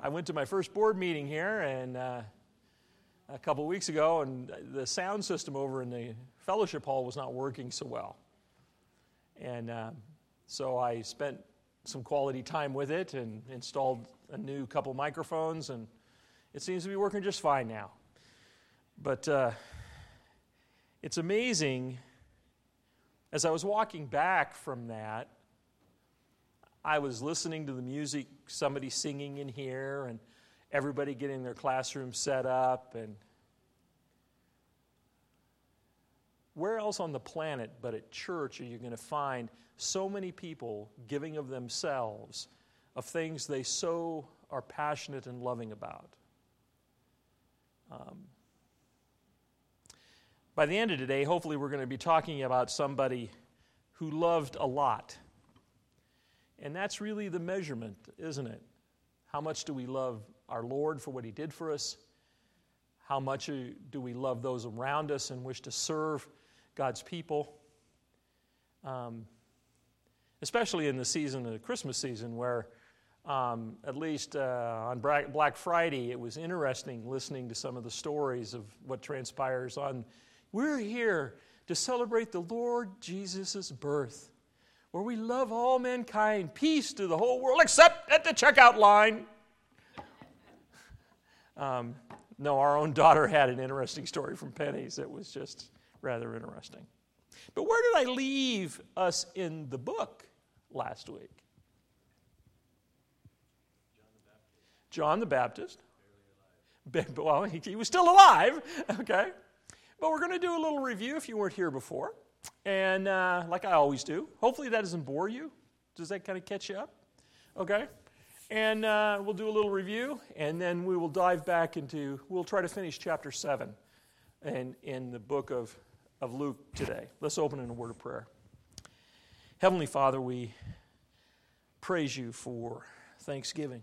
I went to my first board meeting here and a couple of weeks ago, and the sound system over in the fellowship hall was not working so well. And so I spent some quality time with it and installed a new couple microphones, and it seems to be working just fine now. But it's amazing, as I was walking back from that, I was listening to the music, somebody singing in here, and everybody getting their classroom set up. And where else on the planet but at church are you going to find so many people giving of themselves, of things they so are passionate and loving about? By the end of today, hopefully we're going to be talking about somebody who loved a lot. And that's really the measurement, isn't it? How much do we love our Lord for what He did for us? How much do we love those around us and wish to serve God's people? Especially in the season, the Christmas season, where at least on Black Friday, it was interesting listening to some of the stories of what transpires on. We're here to celebrate the Lord Jesus' birth, where we love all mankind, peace to the whole world, except at the checkout line. No, our own daughter had an interesting story from Penny's that was just rather interesting. But where did I leave us in the book last week? John the Baptist. Well, he was still alive, okay. But we're going to do a little review if you weren't here before. And like I always do, hopefully that doesn't bore you. Does that kind of catch you up? Okay. And we'll do a little review, and then we will dive back into, we'll try to finish chapter 7 in the book of Luke today. Let's open in a word of prayer. Heavenly Father, we praise you for Thanksgiving.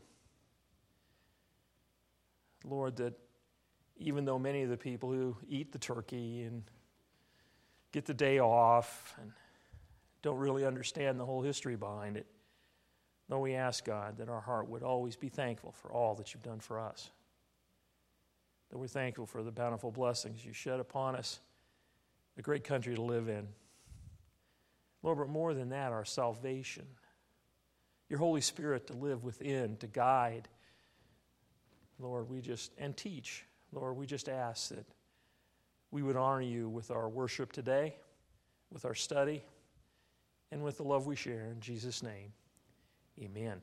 Lord, that even though many of the people who eat the turkey and get the day off and don't really understand the whole history behind it, though we ask, God, that our heart would always be thankful for all that you've done for us. That we're thankful for the bountiful blessings you shed upon us, a great country to live in. Lord, but more than that, our salvation, your Holy Spirit to live within, to guide. Lord, and teach. Lord, we just ask that we would honor you with our worship today, with our study, and with the love we share. In Jesus' name, amen.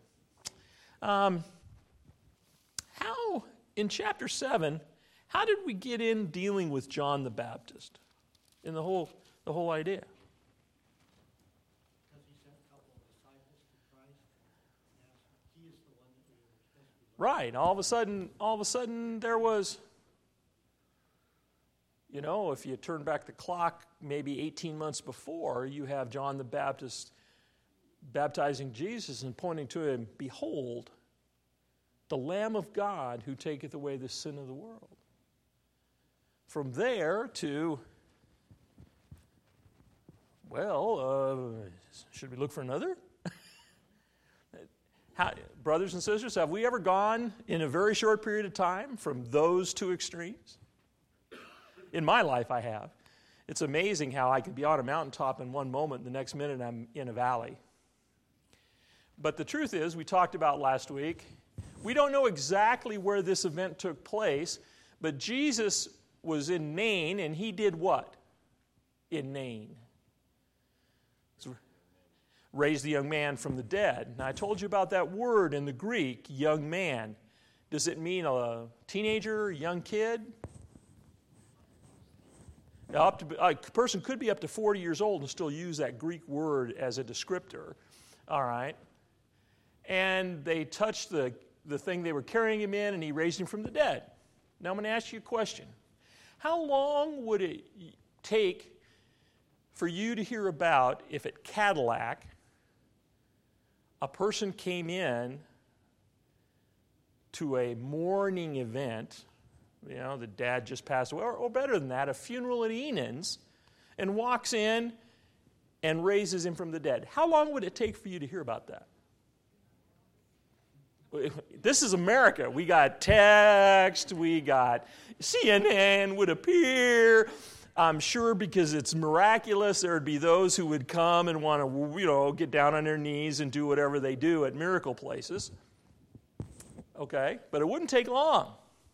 In chapter 7, how did we get in dealing with John the Baptist in the whole idea? Because he sent a couple of disciples to Christ, and he is the one that we were supposed to be looking Right. All of a sudden there was, if you turn back the clock maybe 18 months before, you have John the Baptist baptizing Jesus and pointing to him, behold, the Lamb of God who taketh away the sin of the world. From there to, should we look for another? Brothers and sisters, have we ever gone in a very short period of time from those two extremes? In my life, I have. It's amazing how I could be on a mountaintop in one moment, and the next minute I'm in a valley. But the truth is, we talked about last week, we don't know exactly where this event took place, but Jesus was in Nain, and he did what in Nain? Raised the young man from the dead. Now, I told you about that word in the Greek, young man. Does it mean a teenager, a young kid? A person could be up to 40 years old and still use that Greek word as a descriptor. All right. And they touched the thing they were carrying him in, and he raised him from the dead. Now I'm going to ask you a question. How long would it take for you to hear about if at Cadillac a person came in to a mourning event, the dad just passed away, or better than that, a funeral at Enan's, and walks in and raises him from the dead? How long would it take for you to hear about that? This is America. We got text, we got CNN would appear. I'm sure because it's miraculous, there would be those who would come and want to, get down on their knees and do whatever they do at miracle places. Okay, but it wouldn't take long.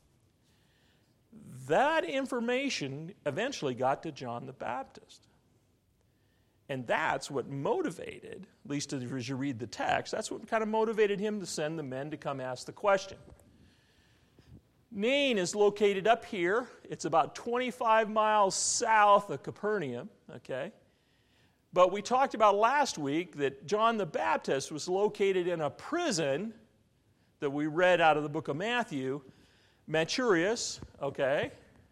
That information eventually got to John the Baptist. And that's what motivated, at least as you read the text, that's what kind of motivated him to send the men to come ask the question. Nain is located up here. It's about 25 miles south of Capernaum, okay? But we talked about last week that John the Baptist was located in a prison that we read out of the book of Matthew, Maturus, okay?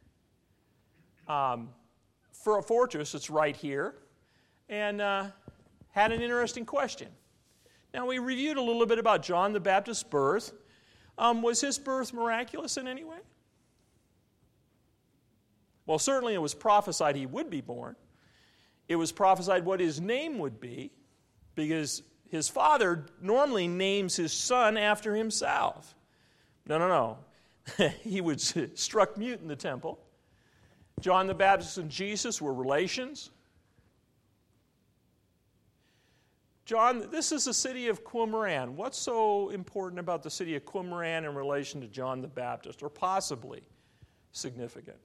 For a fortress, it's right here, and had an interesting question. Now, we reviewed a little bit about John the Baptist's birth. Was his birth miraculous in any way? Well, certainly it was prophesied he would be born. It was prophesied what his name would be, because his father normally names his son after himself. No. He was struck mute in the temple. John the Baptist and Jesus were relations. John, this is the city of Qumran. What's so important about the city of Qumran in relation to John the Baptist, or possibly significant?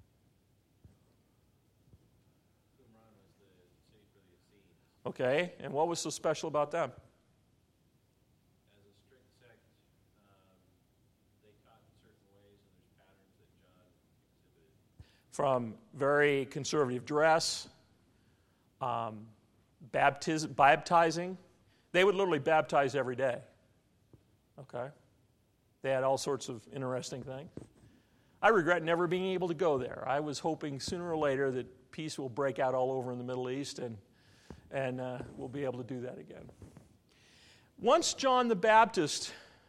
Qumran was the city for the Essenes. Okay, and what was so special about them? As a strict sect, they taught in certain ways, and there's patterns that John exhibited. From very conservative dress, baptizing. They would literally baptize every day. Okay? They had all sorts of interesting things. I regret never being able to go there. I was hoping sooner or later that peace will break out all over in the Middle East, and we'll be able to do that again. Once John the Baptist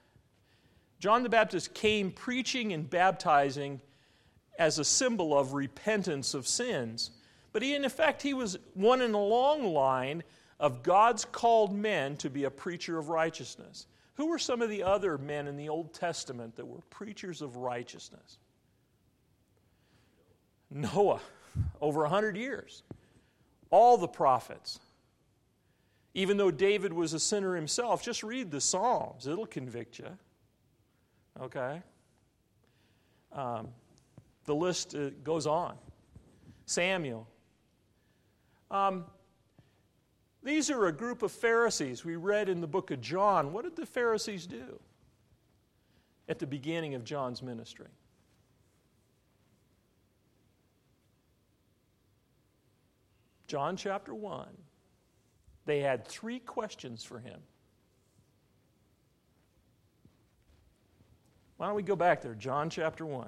came preaching and baptizing as a symbol of repentance of sins. But in effect, he was one in a long line of God's called men to be a preacher of righteousness. Who were some of the other men in the Old Testament that were preachers of righteousness? Noah, over 100 years. All the prophets. Even though David was a sinner himself, just read the Psalms. It'll convict you. Okay? The list goes on. Samuel. These are a group of Pharisees we read in the book of John. What did the Pharisees do at the beginning of John's ministry? John chapter 1. They had 3 questions for him. Why don't we go back there? John chapter 1.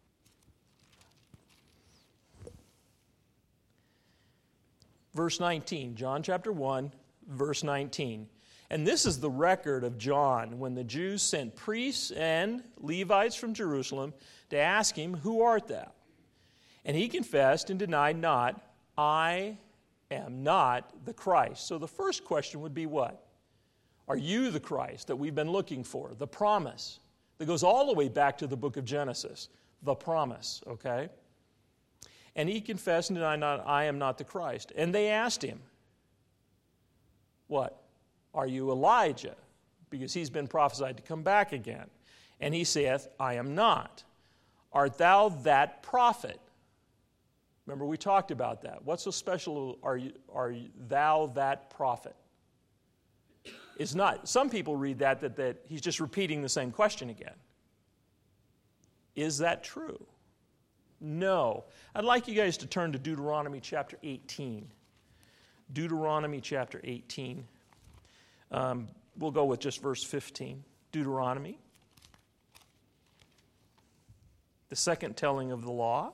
Verse 19, John chapter 1, verse 19. And this is the record of John when the Jews sent priests and Levites from Jerusalem to ask him, "Who art thou?" And he confessed and denied not, "I am not the Christ." So the first question would be what? Are you the Christ that we've been looking for? The promise that goes all the way back to the book of Genesis. The promise, okay? And he confessed and denied not, "I am not the Christ." And they asked him, what? Are you Elijah? Because he's been prophesied to come back again. And he saith, "I am not." Art thou that prophet? Remember, we talked about that. What's so special are thou that prophet? It's not. Some people read that he's just repeating the same question again. Is that true? No. I'd like you guys to turn to Deuteronomy chapter 18. Deuteronomy chapter 18. We'll go with just verse 15. Deuteronomy. The second telling of the law.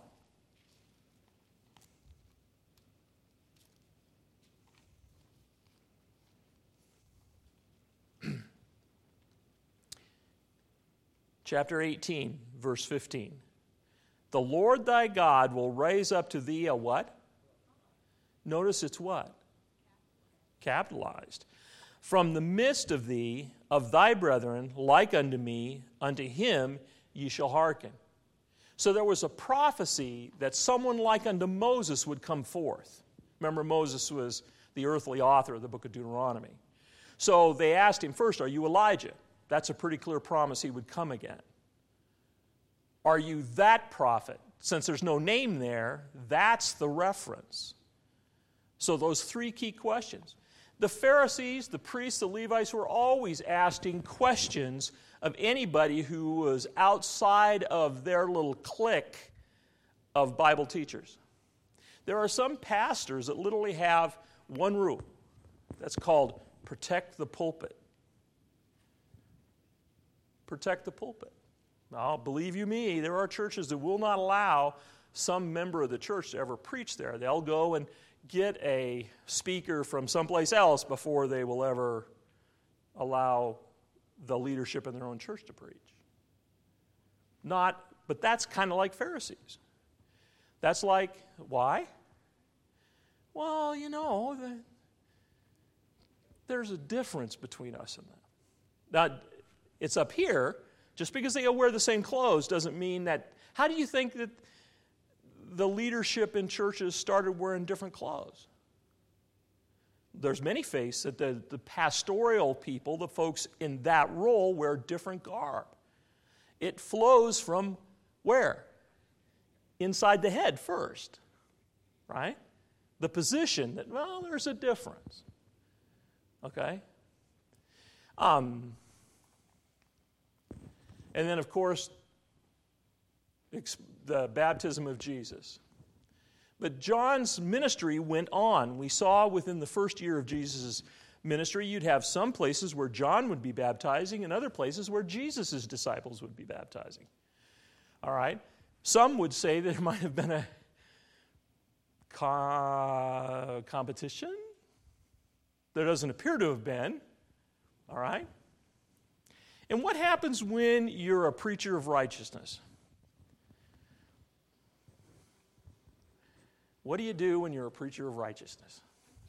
Chapter 18, verse 15. The Lord thy God will raise up to thee a what? Notice it's what? Capitalized. from the midst of thee, of thy brethren, like unto me, unto him ye shall hearken. So there was a prophecy that someone like unto Moses would come forth. Remember, Moses was the earthly author of the book of Deuteronomy. So they asked him first, are you Elijah? That's a pretty clear promise he would come again. Are you that prophet? Since there's no name there, that's the reference. So those three key questions. The Pharisees, the priests, the Levites were always asking questions of anybody who was outside of their little clique of Bible teachers. There are some pastors that literally have one rule. That's called protect the pulpit. Protect the pulpit. Now, believe you me, there are churches that will not allow some member of the church to ever preach there. They'll go and get a speaker from someplace else before they will ever allow the leadership in their own church to preach. But that's kind of like Pharisees. That's like, why? Well, there's a difference between us and them. Now, it's up here. Just because they wear the same clothes doesn't mean that. How do you think that the leadership in churches started wearing different clothes? There's many faiths that the pastoral people, the folks in that role, wear different garb. It flows from where? Inside the head first, right? The position that, well, there's a difference. Okay? And then, of course, the baptism of Jesus. But John's ministry went on. We saw within the first year of Jesus' ministry, you'd have some places where John would be baptizing and other places where Jesus' disciples would be baptizing. All right? Some would say that there might have been a competition. There doesn't appear to have been. All right? And what happens when you're a preacher of righteousness? What do you do when you're a preacher of righteousness?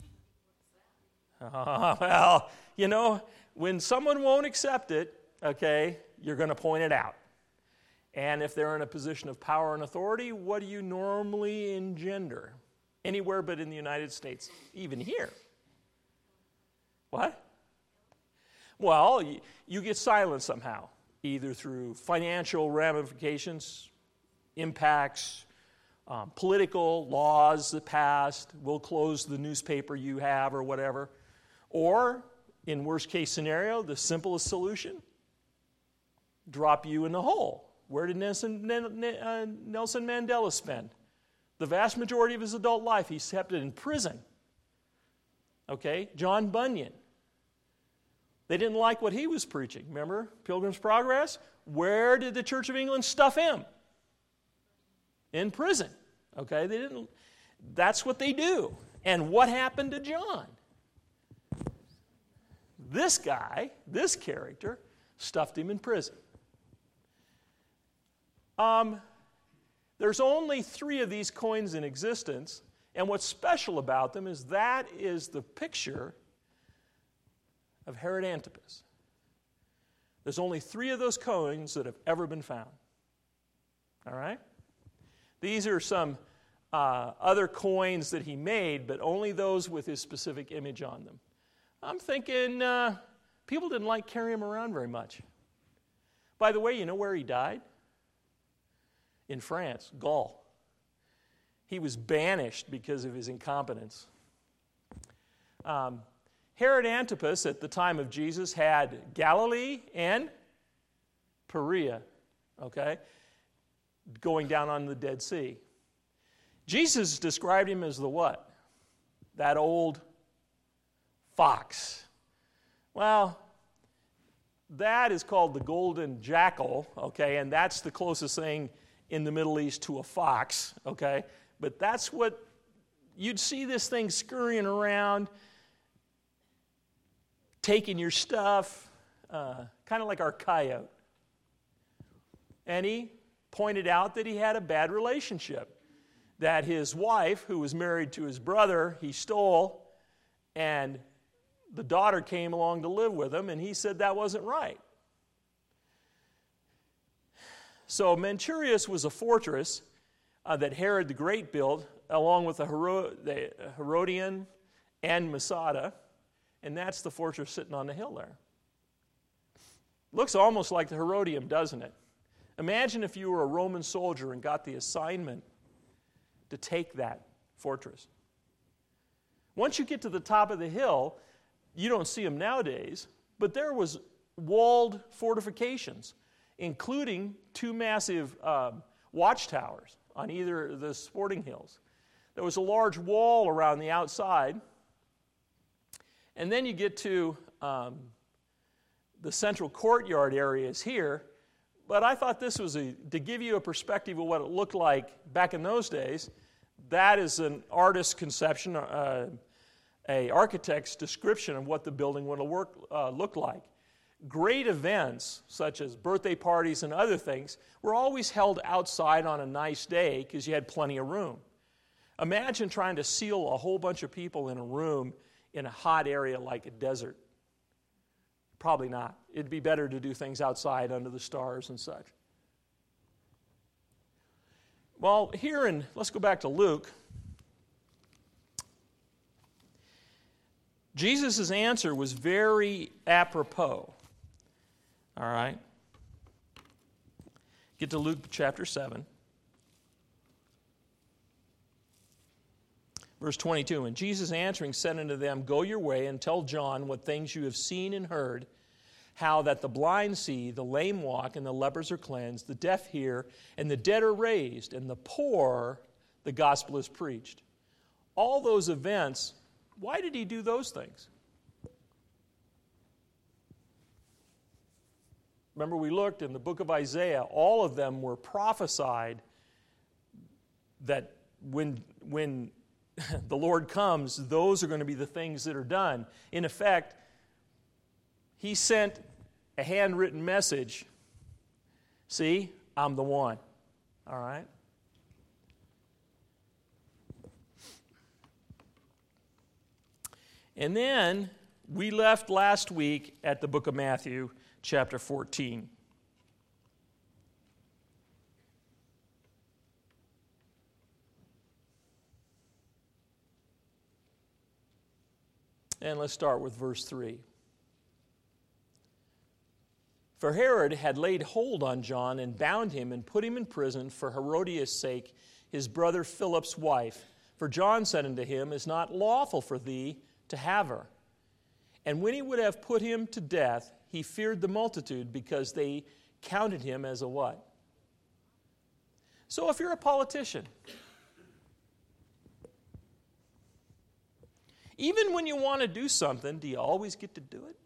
Well, when someone won't accept it, okay, you're going to point it out. And if they're in a position of power and authority, what do you normally engender? Anywhere but in the United States, even here. What? Well, you get silenced somehow, either through financial ramifications, impacts, political laws that passed, will close the newspaper you have or whatever. Or, in worst case scenario, the simplest solution, drop you in the hole. Where did Nelson Mandela spend? The vast majority of his adult life, he spent it in prison. Okay? John Bunyan. They didn't like what he was preaching. Remember Pilgrim's Progress? Where did the Church of England stuff him? In prison. Okay? That's what they do. And what happened to John? This guy, this character, stuffed him in prison. There's only 3 of these coins in existence, and what's special about them is that is the picture of Herod Antipas. There's only 3 of those coins that have ever been found. All right? These are some other coins that he made, but only those with his specific image on them. I'm thinking people didn't like carrying him around very much. By the way, you know where he died? In France, Gaul. He was banished because of his incompetence. Herod Antipas, at the time of Jesus, had Galilee and Perea, okay, going down on the Dead Sea. Jesus described him as the what? That old fox. Well, that is called the golden jackal, okay, and that's the closest thing in the Middle East to a fox, okay? But that's what, you'd see this thing scurrying around, taking your stuff, kind of like our coyote. And he pointed out that he had a bad relationship, that his wife, who was married to his brother, he stole, and the daughter came along to live with him, and he said that wasn't right. So Manchurius was a fortress that Herod the Great built, along with the Herodian and Masada, and that's the fortress sitting on the hill there. Looks almost like the Herodium, doesn't it? Imagine if you were a Roman soldier and got the assignment to take that fortress. Once you get to the top of the hill, you don't see them nowadays, but there was walled fortifications, including 2 massive watchtowers on either of the sporting hills. There was a large wall around the outside, and then you get to the central courtyard areas here, but I thought this was to give you a perspective of what it looked like back in those days. That is an artist's conception, an architect's description of what the building would look like. Great events, such as birthday parties and other things, were always held outside on a nice day because you had plenty of room. Imagine trying to seal a whole bunch of people in a room in a hot area like a desert. Probably not. It'd be better to do things outside under the stars and such. Well, let's go back to Luke. Jesus' answer was very apropos. All right. Get to Luke chapter 7. Verse 22, and Jesus answering said unto them, go your way and tell John what things you have seen and heard, how that the blind see, the lame walk, and the lepers are cleansed, the deaf hear, and the dead are raised, and the poor the gospel is preached. All those events, why did he do those things? Remember, we looked in the book of Isaiah, all of them were prophesied that when the Lord comes, those are going to be the things that are done. In effect, he sent a handwritten message. See, I'm the one. All right? And then we left last week at the book of Matthew, chapter 14. And let's start with verse 3. For Herod had laid hold on John and bound him and put him in prison for Herodias' sake, his brother Philip's wife. For John said unto him, it is not lawful for thee to have her. And when he would have put him to death, he feared the multitude because they counted him as a what? So if you're a politician, even when you want to do something, do you always get to do it?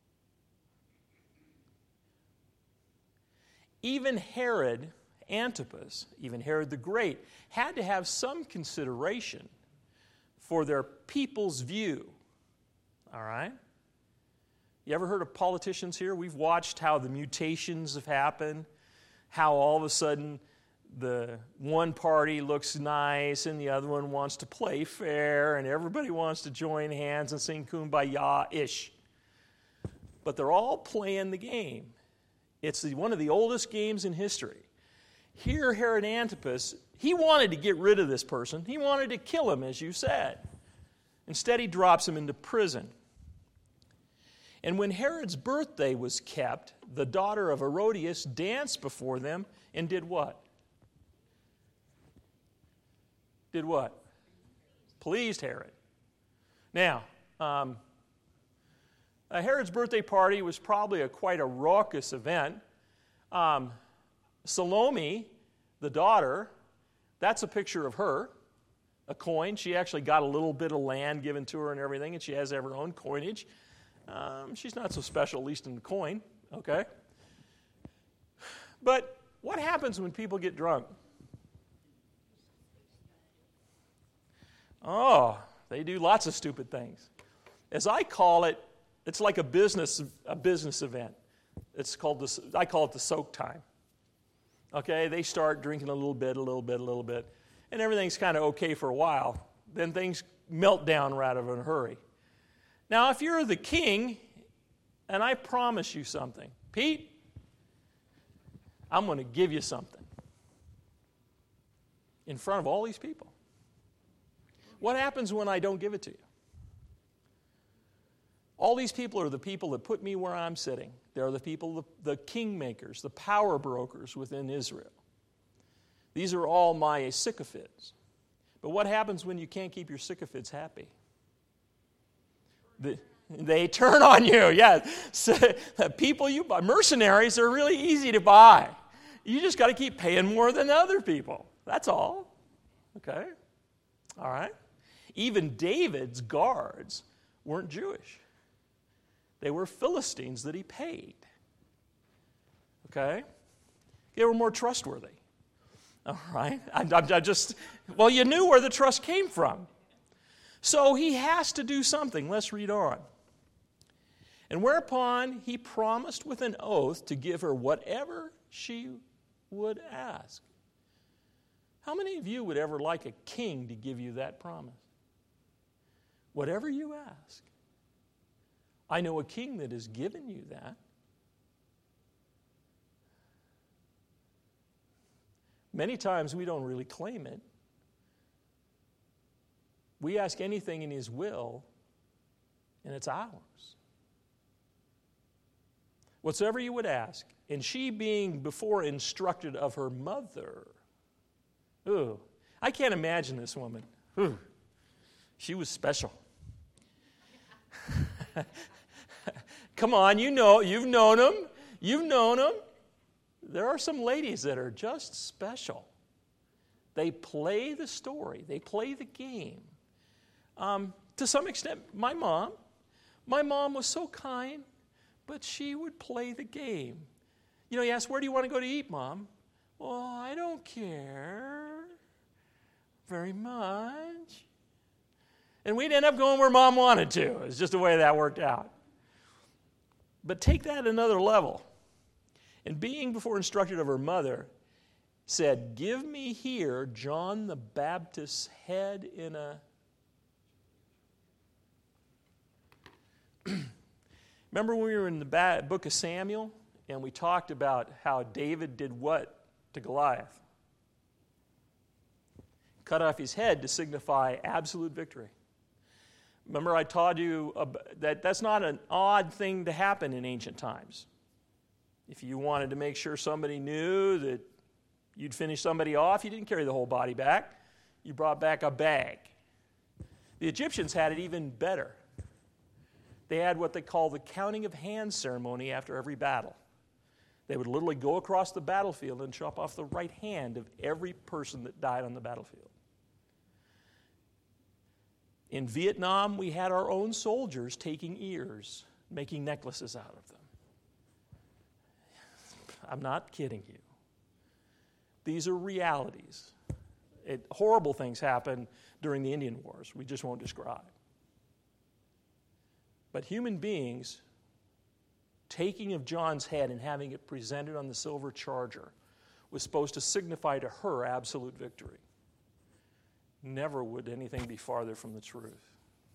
Even Herod Antipas, even Herod the Great, had to have some consideration for their people's view. All right? You ever heard of politicians here? We've watched how the mutations have happened, how all of a sudden the one party looks nice and the other one wants to play fair and everybody wants to join hands and sing Kumbaya-ish. But they're all playing the game. It's one of the oldest games in history. Here, Herod Antipas, he wanted to get rid of this person. He wanted to kill him, as you said. Instead, he drops him into prison. And when Herod's birthday was kept, the daughter of Herodias danced before them and did what? Did what? Pleased Herod. Now, Herod's birthday party was probably quite a raucous event. Salome, the daughter, that's a picture of her, a coin. She actually got a little bit of land given to her and everything, and she has her own coinage. She's not so special, at least in the coin, okay? But what happens when people get drunk? Oh, they do lots of stupid things. As I call it, it's like a business event. I call it the soak time. Okay, they start drinking a little bit, and everything's kind of okay for a while. Then things melt down right out of a hurry. Now, if you're the king, and I promise you something, Pete, I'm going to give you something in front of all these people. What happens when I don't give it to you? All these people are the people that put me where I'm sitting. They're the people, the kingmakers, the power brokers within Israel. These are all my sycophants. But what happens when you can't keep your sycophants happy? They turn on you, yes. So, people you buy, mercenaries are really easy to buy. You just got to keep paying more than other people. That's all. Okay? All right? Even David's guards weren't Jewish. They were Philistines that he paid. Okay? They were more trustworthy. All right? Well, you knew where the trust came from. So he has to do something. Let's read on. And whereupon he promised with an oath to give her whatever she would ask. How many of you would ever like a king to give you that promise? Whatever you ask. I know a king that has given you that. Many times we don't really claim it. We ask anything in his will, and it's ours. Whatsoever you would ask, and she being before instructed of her mother. Ooh, I can't imagine this woman. Ooh, she was special. Come on, you've known them. You've known them. There are some ladies that are just special. They play the story. They play the game. To some extent, my mom was so kind, but she would play the game. You ask, where do you want to go to eat, Mom? Well, I don't care very much. And we'd end up going where Mom wanted to. It's just the way that worked out. But take that another level. And being before instructed of her mother, said, give me here John the Baptist's head in a... Remember when we were in the book of Samuel, and we talked about how David did what to Goliath? Cut off his head to signify absolute victory. Remember I taught you that that's not an odd thing to happen in ancient times. If you wanted to make sure somebody knew that you'd finish somebody off, you didn't carry the whole body back. You brought back a bag. The Egyptians had it even better. They had what they call the counting of hands ceremony after every battle. They would literally go across the battlefield and chop off the right hand of every person that died on the battlefield. In Vietnam, we had our own soldiers taking ears, making necklaces out of them. I'm not kidding you. These are realities. Horrible things happened during the Indian Wars. We just won't describe. But human beings taking of John's head and having it presented on the silver charger was supposed to signify to her absolute victory. Never would anything be farther from the truth.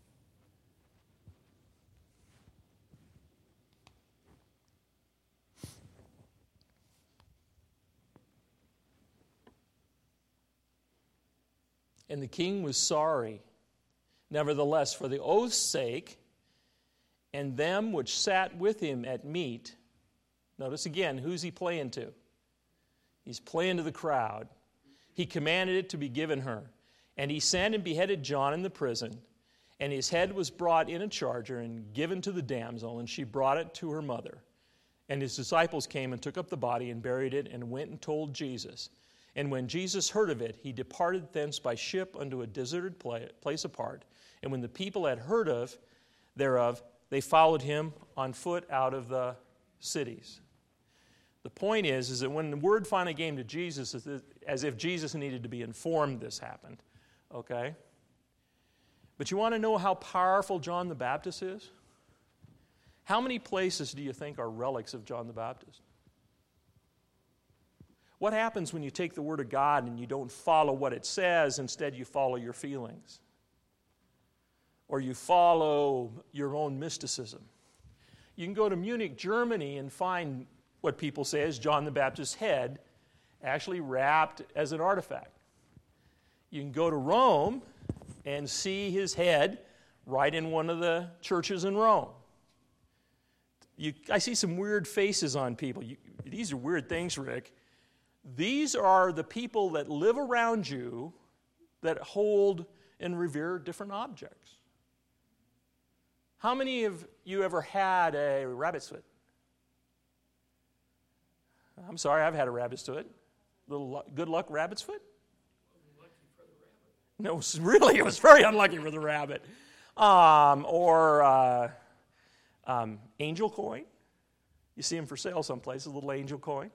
And the king was sorry, nevertheless, for the oath's sake, and them which sat with him at meat. Notice again, who's he playing to? He's playing to the crowd. He commanded it to be given her. And he sent and beheaded John in the prison. And his head was brought in a charger and given to the damsel, and she brought it to her mother. And his disciples came and took up the body and buried it and went and told Jesus. And when Jesus heard of it, he departed thence by ship unto a deserted place apart. And when the people had heard thereof, they followed him on foot out of the cities. The point is that when the word finally came to Jesus, as if Jesus needed to be informed this happened, okay? But you want to know how powerful John the Baptist is? How many places do you think are relics of John the Baptist? What happens when you take the Word of God and you don't follow what it says, instead you follow your feelings? or you follow your own mysticism. You can go to Munich, Germany, and find what people say is John the Baptist's head actually wrapped as an artifact. You can go to Rome and see his head right in one of the churches in Rome. I see some weird faces on people. These are weird things, Rick. These are the people that live around you that hold and revere different objects. How many of you ever had a rabbit's foot? I'm sorry, I've had a rabbit's foot. Little good luck rabbit's foot? Unlucky for the rabbit. No, really, it was very unlucky for the rabbit. Angel coin. You see them for sale someplace, a little angel coin.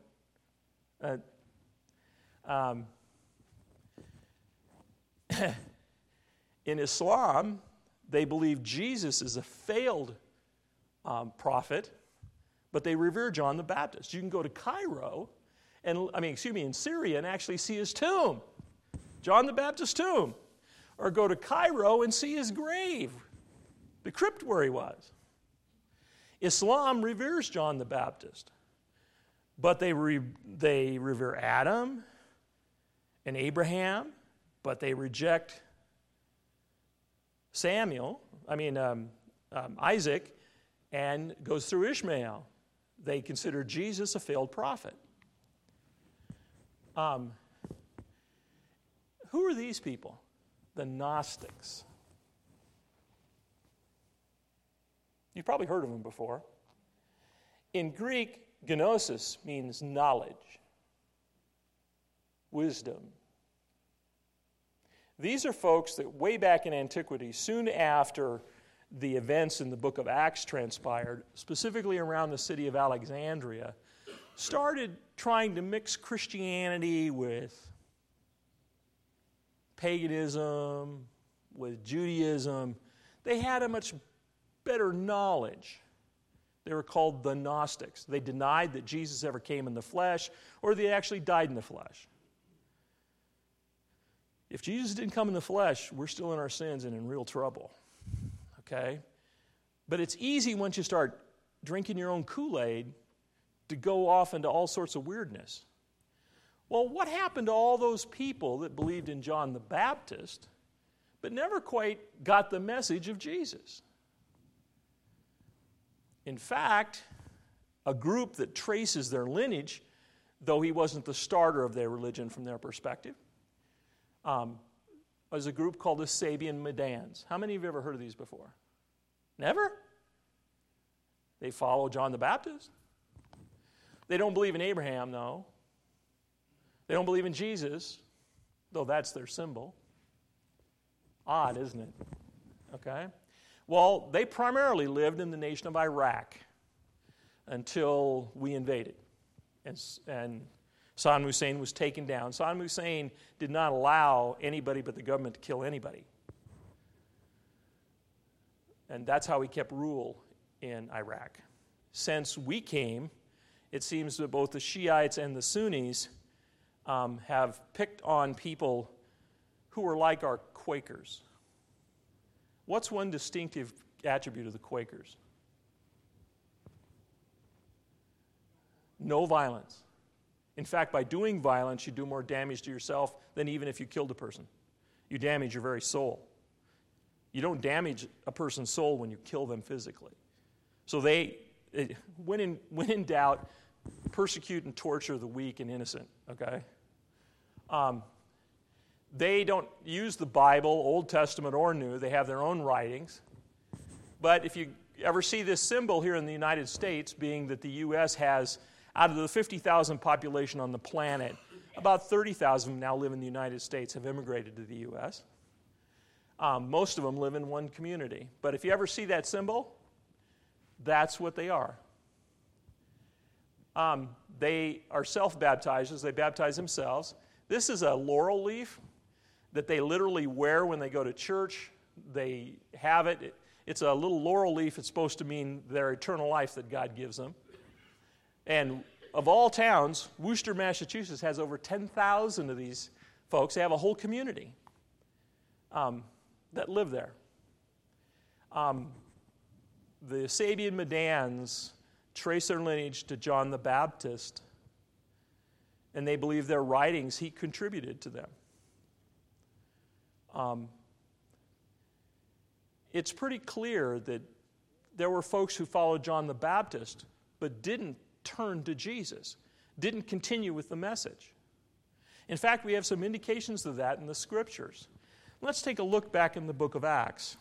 In Islam, they believe Jesus is a failed prophet, but they revere John the Baptist. You can go to Cairo, in Syria, and actually see his tomb, John the Baptist's tomb. Or go to Cairo and see his grave, the crypt where he was. Islam reveres John the Baptist, but they revere Adam and Abraham, but they reject Isaac, and goes through Ishmael. They consider Jesus a failed prophet. Who are these people? The Gnostics. You've probably heard of them before. In Greek, gnosis means knowledge, wisdom. These are folks that way back in antiquity, soon after the events in the book of Acts transpired, specifically around the city of Alexandria, started trying to mix Christianity with paganism, with Judaism. They had a much better knowledge. They were called the Gnostics. They denied that Jesus ever came in the flesh, or they actually died in the flesh. If Jesus didn't come in the flesh, we're still in our sins and in real trouble. Okay? But it's easy once you start drinking your own Kool-Aid to go off into all sorts of weirdness. Well, what happened to all those people that believed in John the Baptist but never quite got the message of Jesus? In fact, a group that traces their lineage, though he wasn't the starter of their religion from their perspective, was a group called the Sabian Medans. How many of you have ever heard of these before? Never? They follow John the Baptist. They don't believe in Abraham, though. They don't believe in Jesus, though that's their symbol. Odd, isn't it? Okay? Well, they primarily lived in the nation of Iraq until we invaded. And Saddam Hussein was taken down. Saddam Hussein did not allow anybody but the government to kill anybody. And that's how he kept rule in Iraq. Since we came, it seems that both the Shiites and the Sunnis have picked on people who are like our Quakers. What's one distinctive attribute of the Quakers? No violence. In fact, by doing violence, you do more damage to yourself than even if you killed a person. You damage your very soul. You don't damage a person's soul when you kill them physically. So when in doubt, persecute and torture the weak and innocent, okay? They don't use the Bible, Old Testament or New. They have their own writings. But if you ever see this symbol here in the United States, being that the U.S. has, out of the 50,000 population on the planet, about 30,000 now live in the United States, have immigrated to the U.S. Most of them live in one community. But if you ever see that symbol, that's what they are. They are self-baptizers. They baptize themselves. This is a laurel leaf that they literally wear when they go to church. They have it. It's a little laurel leaf. It's supposed to mean their eternal life that God gives them. And of all towns, Worcester, Massachusetts has over 10,000 of these folks. They have a whole community that live there. the Sabian Medans trace their lineage to John the Baptist, and they believe their writings he contributed to them. It's pretty clear that there were folks who followed John the Baptist but didn't turn to Jesus, didn't continue with the message. In fact, we have some indications of that in the Scriptures. Let's take a look back in the book of Acts.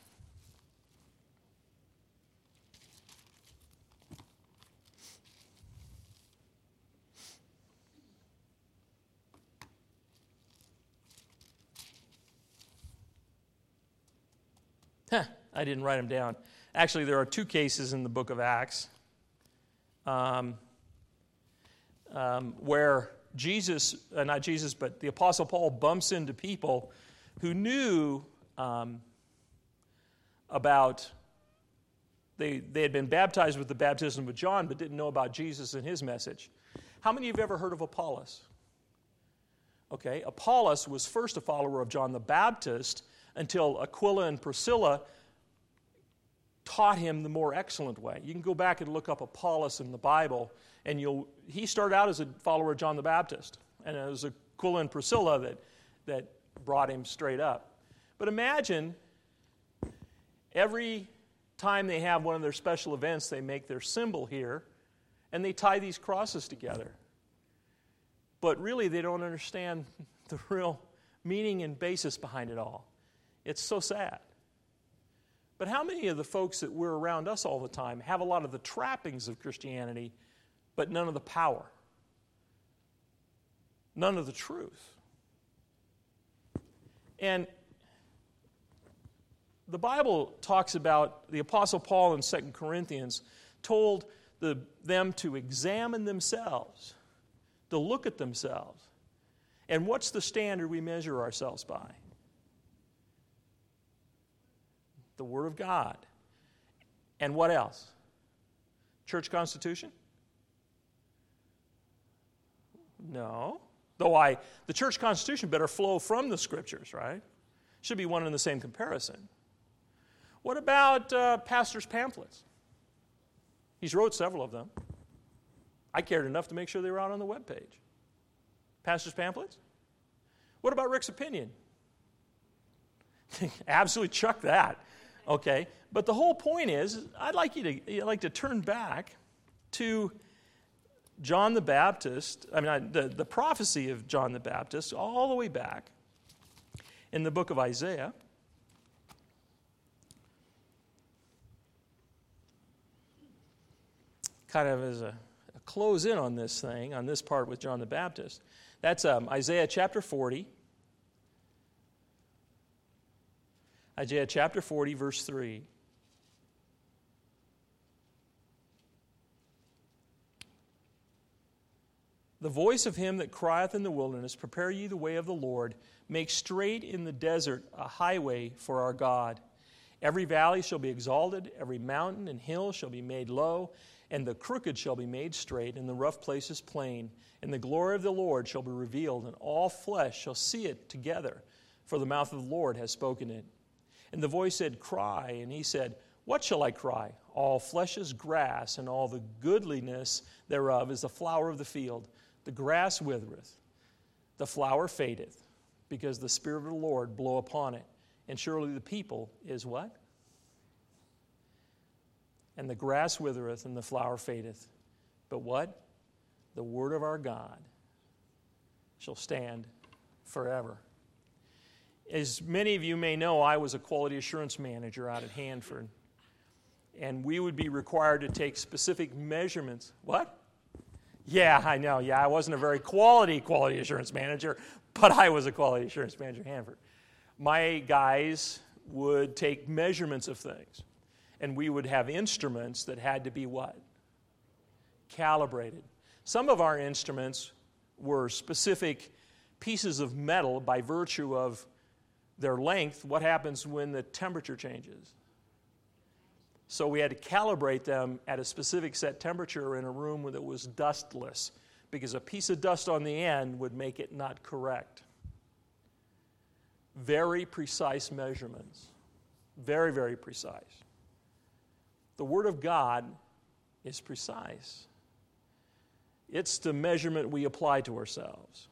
I didn't write them down. Actually, there are two cases in the book of Acts where not Jesus, but the Apostle Paul bumps into people who knew about, they had been baptized with the baptism of John, but didn't know about Jesus and his message. How many of you have ever heard of Apollos? Okay, Apollos was first a follower of John the Baptist until Aquila and Priscilla taught him the more excellent way. You can go back and look up Apollos in the Bible, and he started out as a follower of John the Baptist, and it was Aquila and Priscilla that brought him straight up. But imagine every time they have one of their special events, they make their symbol here, and they tie these crosses together. But really, they don't understand the real meaning and basis behind it all. It's so sad. But how many of the folks that we're around us all the time have a lot of the trappings of Christianity, but none of the power? None of the truth. And the Bible talks about, the Apostle Paul in 2 Corinthians told them to examine themselves, to look at themselves. And what's the standard we measure ourselves by? The Word of God. And what else? Church Constitution? No. Though the Church Constitution better flow from the Scriptures, right? Should be one in the same comparison. What about pastors' pamphlets? He's wrote several of them. I cared enough to make sure they were out on the webpage. Pastors' pamphlets? What about Rick's opinion? Absolutely chuck that. Okay, but the whole point is, I'd like to turn back to John the Baptist, the prophecy of John the Baptist, all the way back in the book of Isaiah. Kind of as a close in on this thing, on this part with John the Baptist. That's Isaiah chapter 40. Isaiah chapter 40, verse 3. The voice of him that crieth in the wilderness, prepare ye the way of the Lord, make straight in the desert a highway for our God. Every valley shall be exalted, every mountain and hill shall be made low, and the crooked shall be made straight, and the rough places plain. And the glory of the Lord shall be revealed, and all flesh shall see it together, for the mouth of the Lord has spoken it. And the voice said, cry. And he said, what shall I cry? All flesh is grass, and all the goodliness thereof is the flower of the field. The grass withereth, the flower fadeth, because the Spirit of the Lord blow upon it. And surely the people is what? And the grass withereth, and the flower fadeth. But what? The word of our God shall stand forever. As many of you may know, I was a quality assurance manager out at Hanford. And we would be required to take specific measurements. What? Yeah, I know. Yeah, I wasn't a very quality assurance manager, but I was a quality assurance manager at Hanford. My guys would take measurements of things. And we would have instruments that had to be what? Calibrated. Some of our instruments were specific pieces of metal by virtue of their length. What happens when the temperature changes? So we had to calibrate them at a specific set temperature in a room that was dustless, because a piece of dust on the end would make it not correct. Very precise measurements. Very, very precise. The Word of God is precise. It's the measurement we apply to ourselves.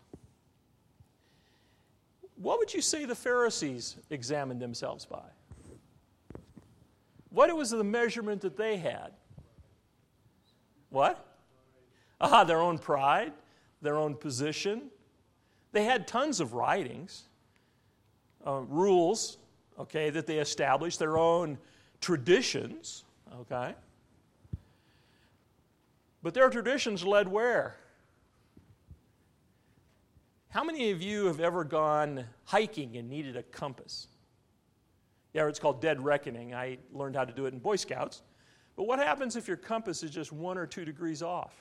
What would you say the Pharisees examined themselves by? What was the measurement that they had? What? Their own pride, their own position. They had tons of writings, rules, okay, that they established, their own traditions, okay? But their traditions led where? How many of you have ever gone hiking and needed a compass? Yeah, it's called dead reckoning. I learned how to do it in Boy Scouts. But what happens if your compass is just 1 or 2 degrees off?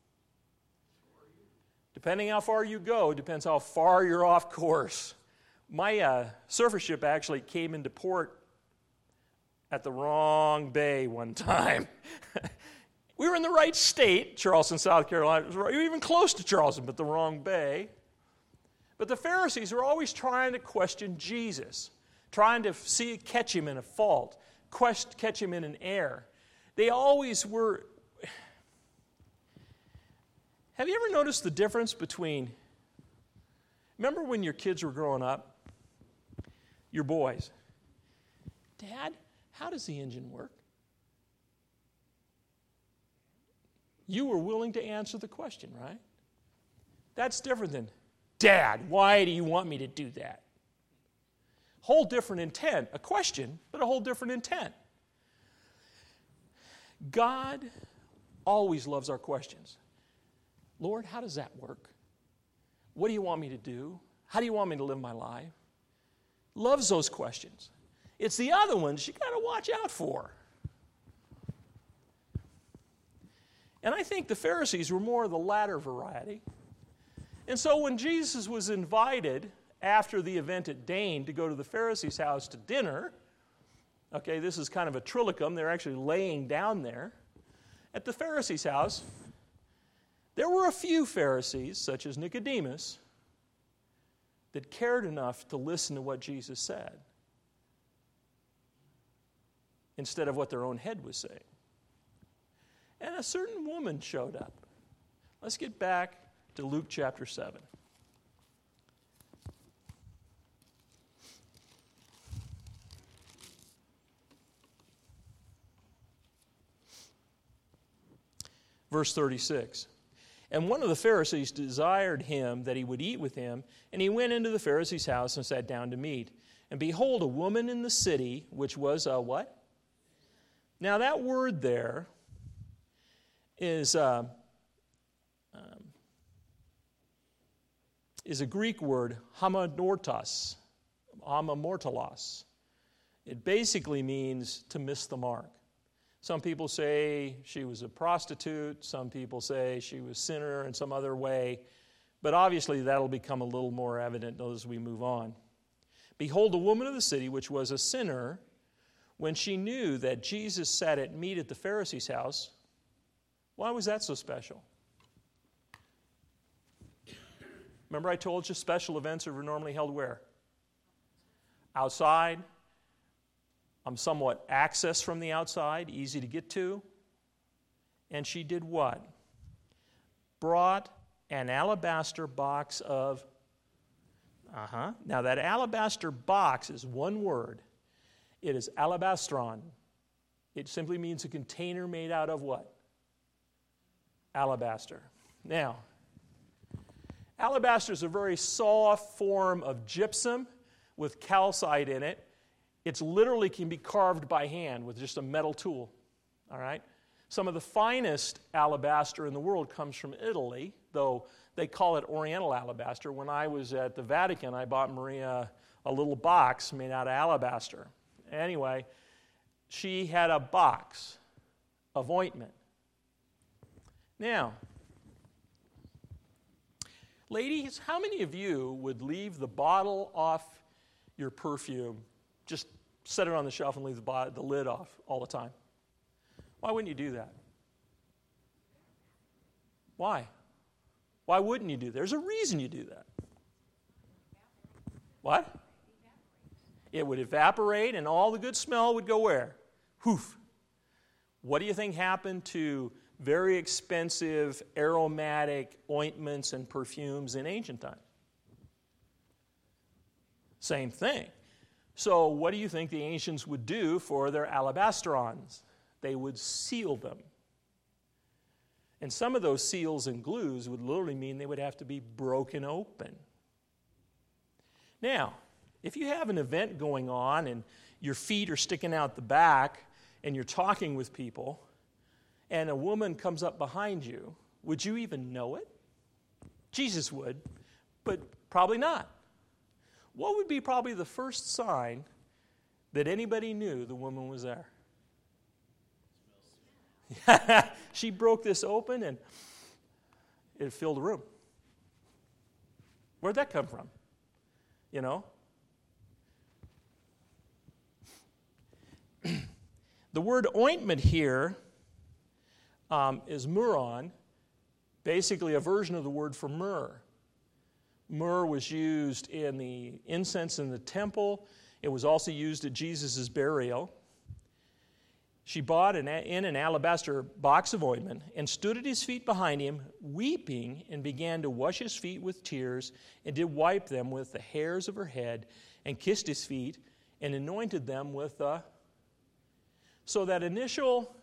Depending how far you go, depends how far you're off course. My surfer ship actually came into port at the wrong bay one time. We were in the right state, Charleston, South Carolina. We were even close to Charleston, but the wrong bay. But the Pharisees were always trying to question Jesus, trying to catch him in a fault, catch him in an error. They always were. Have you ever noticed the difference between, remember when your kids were growing up, your boys, Dad, how does the engine work? You were willing to answer the question, right? That's different than, Dad, why do you want me to do that? Whole different intent. A question, but a whole different intent. God always loves our questions. Lord, how does that work? What do you want me to do? How do you want me to live my life? Loves those questions. It's the other ones you got to watch out for. And I think the Pharisees were more of the latter variety. And so when Jesus was invited after the event at Dane to go to the Pharisees' house to dinner, okay, this is kind of a trilicum. They're actually laying down there. At the Pharisees' house, there were a few Pharisees, such as Nicodemus, that cared enough to listen to what Jesus said instead of what their own head was saying. And a certain woman showed up. Let's get back to Luke chapter 7. Verse 36. And one of the Pharisees desired him that he would eat with him, and he went into the Pharisee's house and sat down to meat. And behold, a woman in the city, which was a what? Now that word there is a Greek word, hamamortos. It basically means to miss the mark. Some people say she was a prostitute. Some people say she was a sinner in some other way. But obviously that'll become a little more evident as we move on. Behold, a woman of the city, which was a sinner, when she knew that Jesus sat at meat at the Pharisee's house. Why was that so special? Remember I told you special events are normally held where? Outside. Somewhat access from the outside, easy to get to. And she did what? Brought an alabaster box of, Now that alabaster box is one word. It is alabastron. It simply means a container made out of what? Alabaster. Now, alabaster is a very soft form of gypsum with calcite in it. It literally can be carved by hand with just a metal tool, all right? Some of the finest alabaster in the world comes from Italy, though they call it Oriental alabaster. When I was at the Vatican, I bought Maria a little box made out of alabaster. Anyway, she had a box of ointment. Now, ladies, how many of you would leave the bottle off your perfume, just set it on the shelf and leave the lid off all the time? Why wouldn't you do that? Why? Why wouldn't you do that? There's a reason you do that. What? It would evaporate and all the good smell would go where? Poof. What do you think happened to very expensive aromatic ointments and perfumes in ancient times? Same thing. So what do you think the ancients would do for their alabastrons? They would seal them. And some of those seals and glues would literally mean they would have to be broken open. Now, if you have an event going on and your feet are sticking out the back and you're talking with people and a woman comes up behind you, would you even know it? Jesus would, but probably not. What would be probably the first sign that anybody knew the woman was there? She broke this open and it filled the room. Where'd that come from? You know? The word ointment here is muron, basically a version of the word for myrrh. Myrrh was used in the incense in the temple. It was also used at Jesus' burial. She bought in an alabaster box of ointment and stood at his feet behind him, weeping, and began to wash his feet with tears, and did wipe them with the hairs of her head, and kissed his feet, and anointed them with the... So that initial...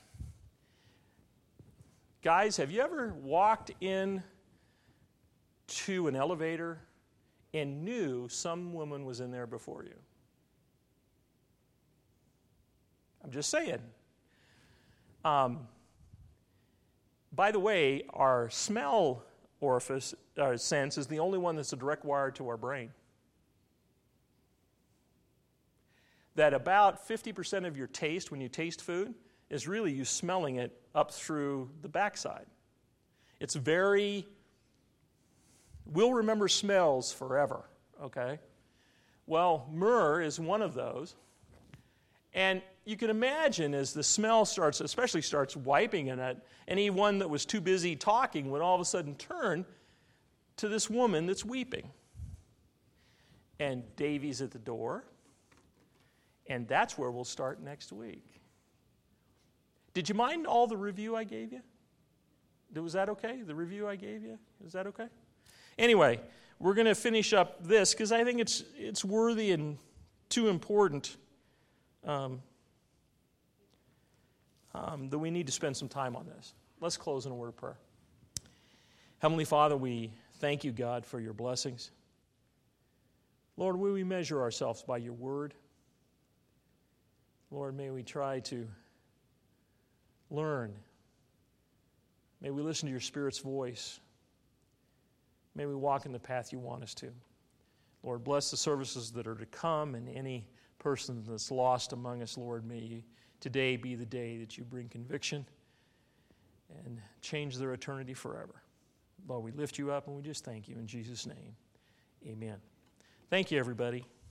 Guys, have you ever walked in to an elevator and knew some woman was in there before you? I'm just saying. By the way, our smell orifice, our sense, is the only one that's a direct wire to our brain. That about 50% of your taste, when you taste food, is really you smelling it up through the backside. It's very... We'll remember smells forever, okay? Well, myrrh is one of those. And you can imagine as the smell starts wiping in it, anyone that was too busy talking would all of a sudden turn to this woman that's weeping. And Davey's at the door. And that's where we'll start next week. Did you mind all the review I gave you? Was that okay? The review I gave you? Is that okay? Anyway, we're going to finish up this because I think it's worthy and too important that we need to spend some time on this. Let's close in a word of prayer. Heavenly Father, we thank you, God, for your blessings. Lord, may we measure ourselves by your word. Lord, may we try to learn. May we listen to your Spirit's voice. May we walk in the path you want us to. Lord, bless the services that are to come, and any person that's lost among us, Lord, may today be the day that you bring conviction and change their eternity forever. Lord, we lift you up and we just thank you in Jesus' name. Amen. Thank you, everybody.